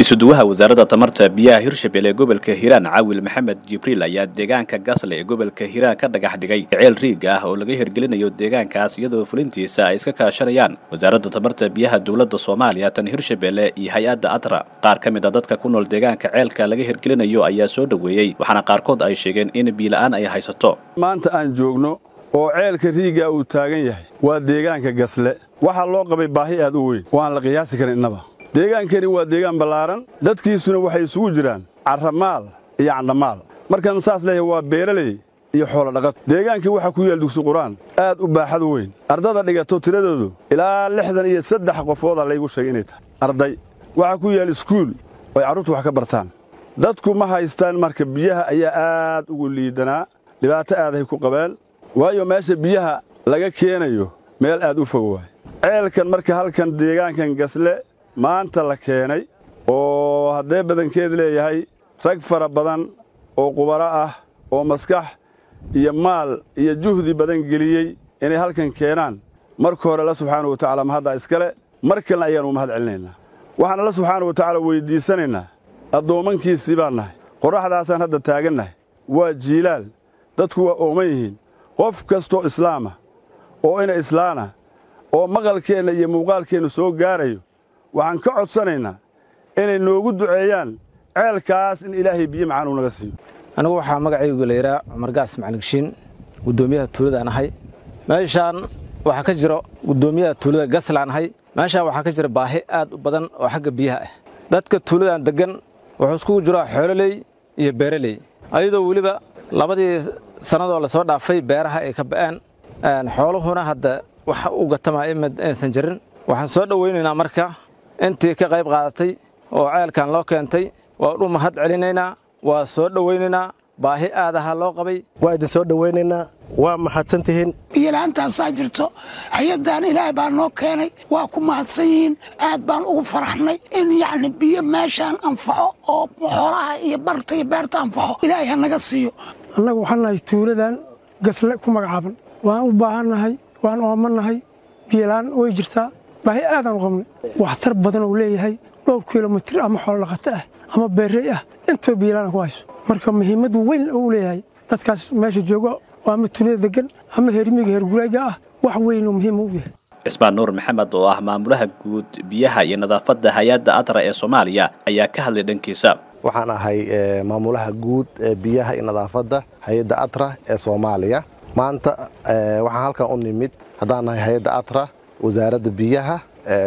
isuduwaha wasaaradda tamarta biyaha Hirshabelle gobolka Hiiraan Caawil Maxamed Jibriil ayaa deegaanka Gasle ee gobolka Hiiraan ka dhagax dhigay ceel riig ah oo laga hirgelinayo deegaankaas iyadoo fulintiisa ay iska kaashanayaan wasaaradda tamarta biyaha dawladda Soomaaliya tan Hirshabelle iyo hay'adda ATRA. qaar ka mid ah dadka ku nool deegaanka ceelka laga hirgelinayo ayaa soo dhaweeyay waxaana qaarkood ay sheegeen in biyo la'aan ay haysato. maanta aan joogno oo ceelka riiga uu taagan yahay waa deegaanka Gasle waxa loo qabay baahi aad u weyn waan la qiyaasi karin inaba. deegaankani waa deegaan ballaaran dadkiisuna waxay isugu jiraan carramaal iyo candamaal markaan saas leeyahay waa beeraley iyo xoolo dhaqad. deegaankii waxa ku yaal dugsi quraan aad u baaxad weyn ardada dhigato tiradoodu ilaa 63 qofood la igu sheegay inay tahay arday. waxa ku yaal iskuul oo carruurtu wax ka bartaan. dadku ma haystaan marka biyaha ayaa aad ugu liidanaa dhibaato aad ay ku qabeen waayo meesha biyaha laga keenayo meel aad u fog waay. ceelkan marka halkan deegaankan Gasle maanta la keenay oo haddee badankeed leeyahay rag fara badan oo qubaro ah oo maskax iyo maal iyo juhdi badan geliyey inay halkan keenaan marka hore la subxaanahu wa tacaala mahadda iskale markan ayaanu mahad celinaynaa. waxaan la subxaanahu wa tacaala weydiisanaynaa addoomankiisii baan nahay qorraxdaasaan hadda taagannahay waa jiilaal dadku waa ooman yihiin qof kastoo islaama oo ina islaana oo maqalkeenna iyo muuqaalkeenna soo gaarayo waxaan ka codsanaynaa inay noogu duceeyaan ceelkaas in ilaahay biyo macaan uu naga siiyo. anigu waxaa magacaygu leeyahay Cumar Gaas Macalin gudoomiyaha tuulada anahay. meeshaan waxa ka jiro gudoomiyaha tuulada Gasle anahay. meeshaan waxa ka jira baahi aad u badan oo xagga biyaha ah. dadka tuuladan degan wuxuu isku jiro xoololey iyo beeraley ayadoo waliba labadii sanadoo la soo dhaafay beeraha ay ka ba'aan xooluhuna hadda waxa uu gatama aysan jirin. waxaan soo dhaweynaynaa marka intii ka qayb qaadatay oo ceelkan loo keentay waa u mahad celinaynaa waa soo dhaweynaynaa baahi aadaha loo qabay waa idin soo dhaweynaynaa waa mahadsantihiin. biyo la'aantaasaa jirto hay'addan ilaahay baa noo keenay waa ku mahadsan yihiin aad baan ugu faraxnay in yacni biyo meeshaan anfaco oo xoolaha iyo barta iyo beerta anfaco ilaahay ha naga siiyo. annagu waxaan nahay tuuladan Gasle ku magacaaban waan u baahannahay waan oomanahay biyo la'aan way jirtaa baahi aad aan u qabnay waxtar badan oo leeyahay 2 kiiloomitir ama xoolo dhaqato ah ama beerey ah inta biyo la'aan ku hayso marka muhiimad weyn oo leeyahay dadkaas meesha jooga waa matuulada degan ama heermiga heergurayga ah wax weyn oo muhiim u yahay. Isbaan Nuur Maxamed oo ah maamulaha guud biyaha iyo nadaafadda hay'adda ATRA ee Soomaaliya ayaa ka hadlay dhankiisa. waxaan ahay maamulaha guud biyaha iyo nadaafadda hay'adda ATRA ee Soomaaliya. maanta waxaan halkan u nimid haddaan nahay hay'adda ATRA wasaaradda biyaha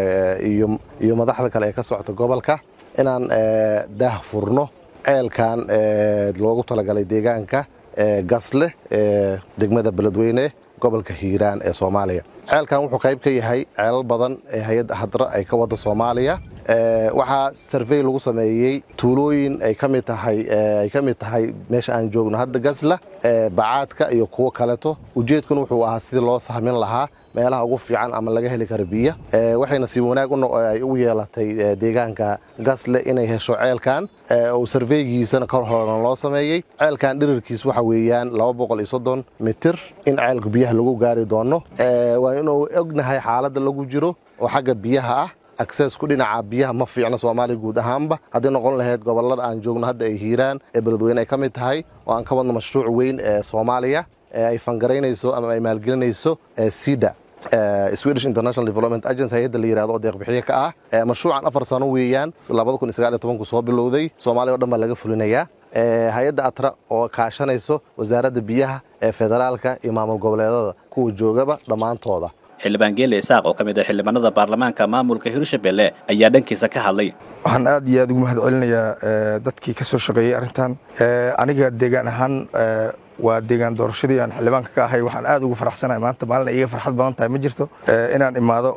iyo madaxda kale ee ka socota gobolka inaan daah furno ceelkan loogu talagalay deegaanka Gasle degmada Beledweyne gobolka Hiiraan ee Soomaaliya. ceelkan wuxuu qayb ka yahay ceelal badan ee hay'adda ATRA ay ka wada Soomaaliya. waxaa survey lagu sameeyay tuulooyin ay ka mid tahay meesha aan joogno hadda Gasle bacaadka iyo kuwa kaleeto. ujeedkuna wuxuu ahaa sidii loo sahmin lahaa meelaha ugu fiican ama laga heli karo biyo. waxayna si wanaag ay u yeelatay deegaanka Gasle inay hesho ceelkan oo surveygiisana kor horan loo sameeyay. ceelkan dhirirkiisu waxa weeyaan 230 mitir in ceelka biyaha lagu gaari doono. waa inuu ognahay xaaladda lagu jiro oo xagga biyaha ah access ku dhinaca biyaha ma fiicna Soomaaliya guud ahaanba haddii noqon lahayd gobolada aan joogno hadda ay Hiiraan ee Beledweyne ay ka mid tahay oo aan ka wadno mashruuc weyn ee Soomaaliya ay fangareynayso ama ay maalgelinayso SIDA Swedish International Development Agency hay'adda la yiraahdo oo deeq bixiye ka ah. mashruucan 4 sano weeyaan 2019 soo bilowday Soomaaliya oo dhan baa laga fulinayaa. hay'adda ATRA oo kaashanayso wasaaradda biyaha ee federaalka iyo maamul goboleedada kuwa joogaba dhamaantooda. xildhibaan Geele Isaaq oo kamid ah xildhibaanada baarlamaanka maamulka Hirshabelle ayaa dhankiisa ka hadlay. waxaan aad iyo aad ugu mahad celinayaa dadkii ka soo shaqeeyay arintan. aniga deegaan ahaan waa deegaan doorashadii aan xildhibaanka ka ahay waxaan aad ugu faraxsanahay maanta maalin iga farxad badan tahay ma jirto inaan imaado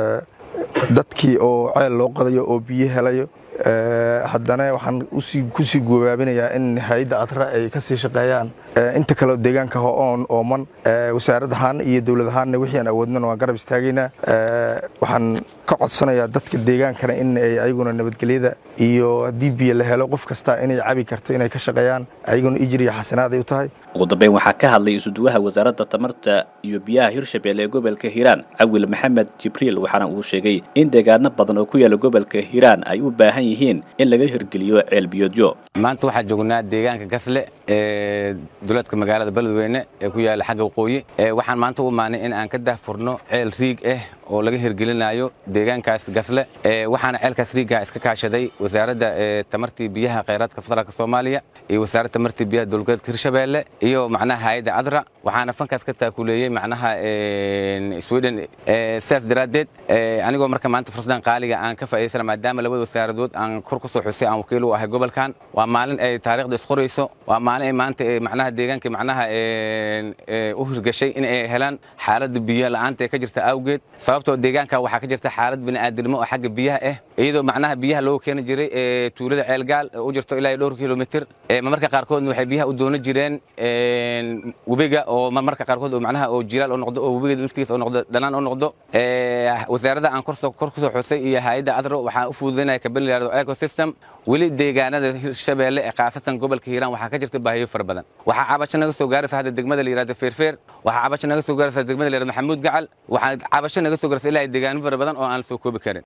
dadkii oo ceel loo qadayo oo biyo helayo. haddana waxaan ku sii goobaabinayaa in hay'adda ATRA ay ka sii shaqeeyaan inta kale deegaanka ooman wasaaradahan iyo dawladahan wixii aan awoodnana waan garab istaagaynaa. waxaan ka codsanayaa dadka deegaankana in ay ayaguna nabadgelyada iyo haddii biyo la helo qof kasta inay cabi karto inay ka shaqeeyaan ayaguna ijri iyo xasanaad ay u tahay. ugu dambeyn waxaa ka hadlay isuduwaha wasaaradda tamarta iyo biyaha Hirshabelle ee gobolka Hiiraan Caawil Maxamed Jibriil waxaana uu sheegay in deegaano badan oo ku yaala gobolka Hiiraan ay u baahan yihiin in laga hirgeliyo ceel biyoodyo. maanta waxaan joognaa deegaanka Gasle ee dowladka magaalada Beledweyne ee ku yaala xagga waqooyi. waxaan maanta u imaanay in aan ka daahfurno ceel riig ah oo laga hirgelinayo deegaankaas Gasle. waxaana ceelkaas riiga iska kaashaday wasaaradda tamartii biyaha kheyraadka federaalka Soomaaliya iyo wasaaradda tamartii biyaha dowladda Hirshabeelle iyo macnaha hay'adda ADRA. waxaana fankaas ka taakuleeyay macnaha Sweden. sidaas daraadeed anigoo marka maanta fursadan qaaliga aan ka faa'iideysana maadaama labada wasaaradood aan kor ku soo xusay aan wakiil u ahay gobolkan. waa maalin ay taariikhda isqorayso. waa maalin ay maanta macnaha deegaanka macnaha u hirgashay in ay helaan xaaladda biyo la'aanta ee ka jirta awgeed. sababtoo deegaanka waxaa ka jirta xaalad bini'aadanimo oo xagga biyaha ah iyadoo macnaha biyaha loo keeni jiray tuulada Ceelgaal u jirto ilaa 2 kiiloomitir. marmarka qaarkood waxay biyaha u doonan jireen webiga oo marmarka qaarkood oo macnaha oo jilaal oo noqdo oo webiga naftiisa oo noqdo dhanaan oo noqdo. wasaaradda aan kor ku soo xusay iyo hay'adda ADRA waxaan u fududeynaa kabanilado ecosystem weli deegaanada Hirshabeelle ee qaasatan gobolka Hiiraan waxaa ka jirta baahiyo fara badan. waxaa cabasho naga soo gaaraysa hadda degmada la yiraahdo Feerfeer. waxaa cabasho naga soo gaaraysa degmada la yiraahdo Maxamuud Gacal. waxaa cabasho naga soo gaaraysa ilaa deegaano fara badan oo aan soo koobi karin.